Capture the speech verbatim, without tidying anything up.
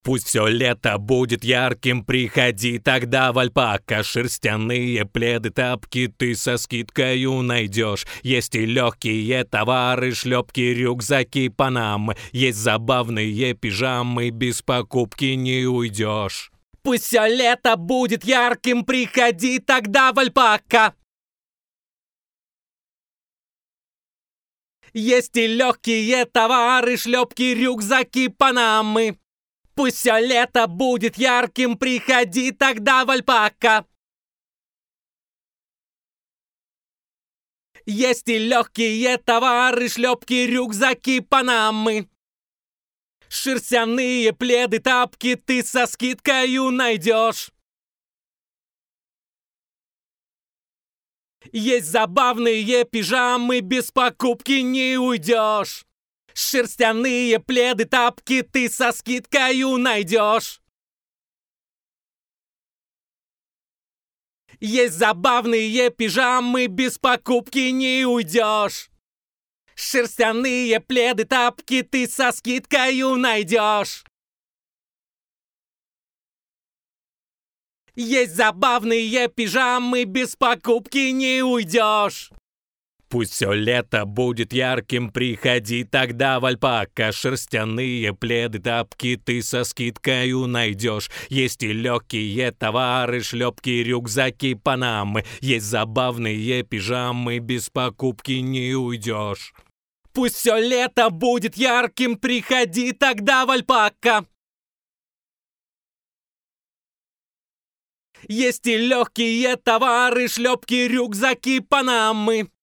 Пусть все лето будет ярким, приходи тогда в Альпака. Шерстяные пледы, тапки ты со скидкою найдешь. Есть и легкие товары, шлепки, рюкзаки, панамы. Есть забавные пижамы, без покупки не уйдешь. Пусть все лето будет ярким, приходи тогда в Альпака. Есть и легкие товары, шлепки, рюкзаки, панамы. Пусть все лето будет ярким, приходи тогда в Альпака. Есть и легкие товары, шлепки, рюкзаки, панамы. Шерстяные пледы, тапки ты со скидкою найдешь. Есть забавные пижамы, без покупки не уйдешь. Шерстяные пледы, тапки ты со скидкою найдешь. Есть забавные пижамы, без покупки не уйдешь. Шерстяные пледы, тапки ты со скидкою найдешь. Есть забавные пижамы, без покупки не уйдешь. Пусть все лето будет ярким, приходи тогда в Альпака. Шерстяные пледы, тапки ты со скидкою найдешь. Есть и легкие товары, шлепки, рюкзаки, панамы. Есть забавные пижамы, без покупки не уйдешь. Пусть все лето будет ярким, приходи тогда в Альпака. Есть и легкие товары, шлепки, рюкзаки, панамы.